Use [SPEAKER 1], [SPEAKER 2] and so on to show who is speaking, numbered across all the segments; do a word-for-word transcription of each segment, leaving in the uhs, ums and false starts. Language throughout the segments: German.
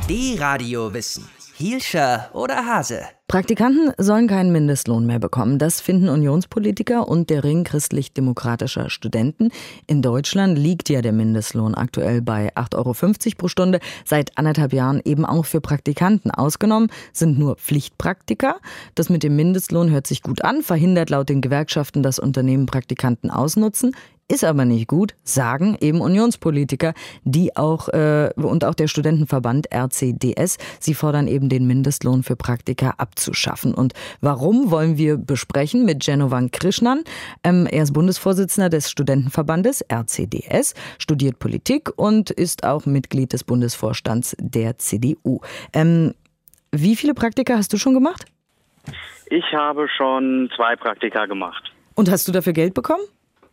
[SPEAKER 1] D-Radio Wissen. Hielscher oder Hase?
[SPEAKER 2] Praktikanten sollen keinen Mindestlohn mehr bekommen. Das finden Unionspolitiker und der Ring christlich-demokratischer Studenten. In Deutschland liegt ja der Mindestlohn aktuell bei acht Euro fünfzig pro Stunde. Seit anderthalb Jahren eben auch für Praktikanten. Ausgenommen sind nur Pflichtpraktika. Das mit dem Mindestlohn hört sich gut an, verhindert laut den Gewerkschaften, dass Unternehmen Praktikanten ausnutzen. Ist aber nicht gut, sagen eben Unionspolitiker, die auch äh, und auch der Studentenverband R C D S. Sie fordern eben den Mindestlohn für Praktika abzuschaffen. Und warum, wollen wir besprechen mit Jenovan Krishnan. Ähm, er ist Bundesvorsitzender des Studentenverbandes R C D S, studiert Politik und ist auch Mitglied des Bundesvorstands der C D U. Ähm, wie viele Praktika hast du schon gemacht?
[SPEAKER 3] Ich habe schon zwei Praktika gemacht.
[SPEAKER 2] Und hast du dafür Geld bekommen?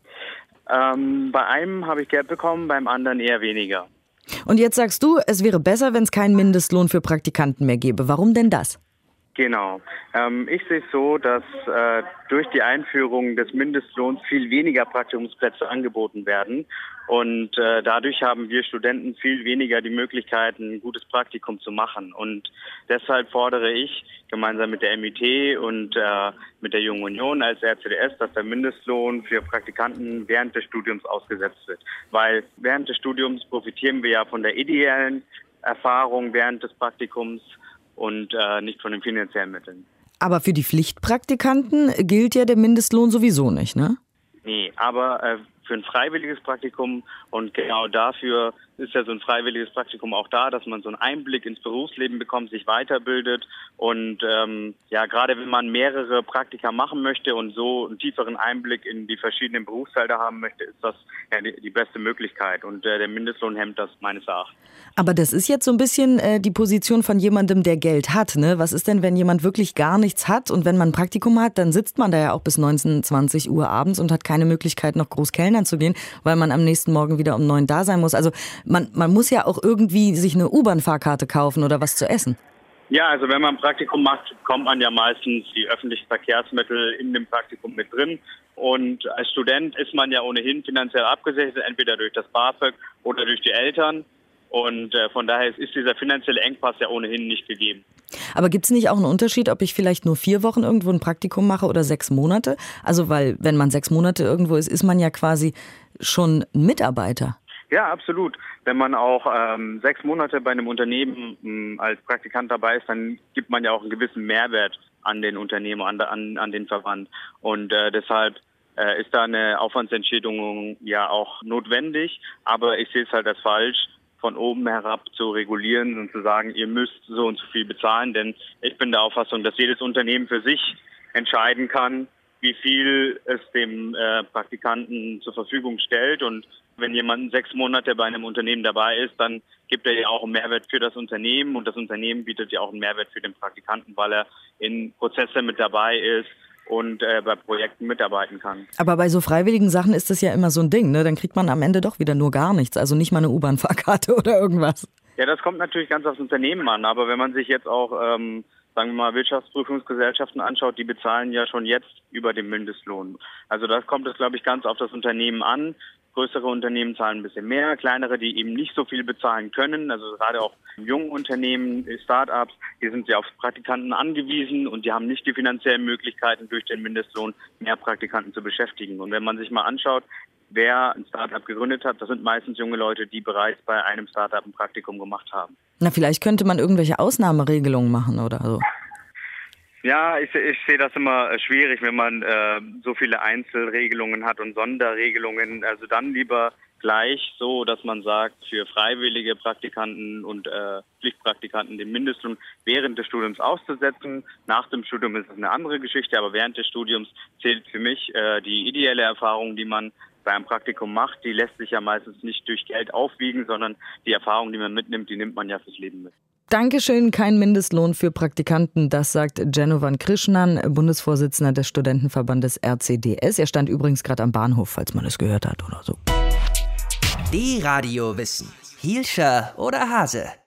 [SPEAKER 3] Ähm, bei einem habe ich Geld bekommen, beim anderen eher weniger.
[SPEAKER 2] Und jetzt sagst du, es wäre besser, wenn es keinen Mindestlohn für Praktikanten mehr gäbe. Warum denn das?
[SPEAKER 3] Genau. Ähm, ich sehe es so, dass äh, durch die Einführung des Mindestlohns viel weniger Praktikumsplätze angeboten werden. Und äh, dadurch haben wir Studenten viel weniger die Möglichkeit, ein gutes Praktikum zu machen. Und deshalb fordere ich gemeinsam mit der M I T und äh, mit der Jungen Union als R C D S, dass der Mindestlohn für Praktikanten während des Studiums ausgesetzt wird. Weil während des Studiums profitieren wir ja von der ideellen Erfahrung während des Praktikums und äh, nicht von den finanziellen Mitteln.
[SPEAKER 2] Aber für die Pflichtpraktikanten gilt ja der Mindestlohn sowieso nicht, ne?
[SPEAKER 3] Nee, aber äh, für ein freiwilliges Praktikum, und genau dafür ist ja so ein freiwilliges Praktikum auch da, dass man so einen Einblick ins Berufsleben bekommt, sich weiterbildet und ähm, ja, gerade wenn man mehrere Praktika machen möchte und so einen tieferen Einblick in die verschiedenen Berufsfelder haben möchte, ist das ja die, die beste Möglichkeit und äh, der Mindestlohn hemmt das meines Erachtens.
[SPEAKER 2] Aber das ist jetzt so ein bisschen äh, die Position von jemandem, der Geld hat, ne? Was ist denn, wenn jemand wirklich gar nichts hat und wenn man ein Praktikum hat, dann sitzt man da ja auch bis neunzehn, zwanzig Uhr abends und hat keine Möglichkeit, noch groß kellnern zu gehen, weil man am nächsten Morgen wieder um neun da sein muss. Also man, man muss ja auch irgendwie sich eine U-Bahn-Fahrkarte kaufen oder was zu essen.
[SPEAKER 3] Ja, also wenn man ein Praktikum macht, kommt man ja meistens die öffentlichen Verkehrsmittel in dem Praktikum mit drin. Und als Student ist man ja ohnehin finanziell abgesichert, entweder durch das BAföG oder durch die Eltern. Und äh, von daher ist dieser finanzielle Engpass ja ohnehin nicht gegeben.
[SPEAKER 2] Aber gibt es nicht auch einen Unterschied, ob ich vielleicht nur vier Wochen irgendwo ein Praktikum mache oder sechs Monate? Also weil, wenn man sechs Monate irgendwo ist, ist man ja quasi schon ein Mitarbeiter.
[SPEAKER 3] Ja, absolut. Wenn man auch ähm, sechs Monate bei einem Unternehmen mh, als Praktikant dabei ist, dann gibt man ja auch einen gewissen Mehrwert an den Unternehmen, an, an, an den Verband. Und äh, deshalb äh, ist da eine Aufwandsentschädigung ja auch notwendig. Aber ich sehe es halt als falsch, von oben herab zu regulieren und zu sagen, ihr müsst so und so viel bezahlen. Denn ich bin der Auffassung, dass jedes Unternehmen für sich entscheiden kann, wie viel es dem äh, Praktikanten zur Verfügung stellt. Und wenn jemand sechs Monate bei einem Unternehmen dabei ist, dann gibt er ja auch einen Mehrwert für das Unternehmen. Und das Unternehmen bietet ja auch einen Mehrwert für den Praktikanten, weil er in Prozesse mit dabei ist und äh, bei Projekten mitarbeiten kann.
[SPEAKER 2] Aber bei so freiwilligen Sachen ist das ja immer so ein Ding, ne? Dann kriegt man am Ende doch wieder nur gar nichts, also nicht mal eine U-Bahn-Fahrkarte oder irgendwas.
[SPEAKER 3] Ja, das kommt natürlich ganz aufs Unternehmen an, aber wenn man sich jetzt auch, ähm, sagen wir mal, Wirtschaftsprüfungsgesellschaften anschaut, die bezahlen ja schon jetzt über den Mindestlohn. Also da kommt es, glaube ich, ganz auf das Unternehmen an. Größere Unternehmen zahlen ein bisschen mehr, kleinere, die eben nicht so viel bezahlen können, also gerade auch junge Unternehmen, Start-ups, die sind ja auf Praktikanten angewiesen und die haben nicht die finanziellen Möglichkeiten, durch den Mindestlohn mehr Praktikanten zu beschäftigen. Und wenn man sich mal anschaut, wer ein Start-up gegründet hat, das sind meistens junge Leute, die bereits bei einem Start-up ein Praktikum gemacht haben.
[SPEAKER 2] Na, vielleicht könnte man irgendwelche Ausnahmeregelungen machen oder so.
[SPEAKER 3] Ja, ich, ich sehe das immer schwierig, wenn man äh, so viele Einzelregelungen hat und Sonderregelungen. Also dann lieber gleich so, dass man sagt, für freiwillige Praktikanten und äh, Pflichtpraktikanten den Mindestlohn während des Studiums auszusetzen. Nach dem Studium ist es eine andere Geschichte, aber während des Studiums zählt für mich äh, die ideelle Erfahrung, die man bei einem Praktikum macht. Die lässt sich ja meistens nicht durch Geld aufwiegen, sondern die Erfahrung, die man mitnimmt, die nimmt man ja fürs Leben mit.
[SPEAKER 2] Dankeschön, kein Mindestlohn für Praktikanten, das sagt Jenovan Krishnan, Bundesvorsitzender des Studentenverbandes R C D S. Er stand übrigens gerade am Bahnhof, falls man es gehört hat oder so.
[SPEAKER 1] D-Radio Wissen. Hielscher oder Hase?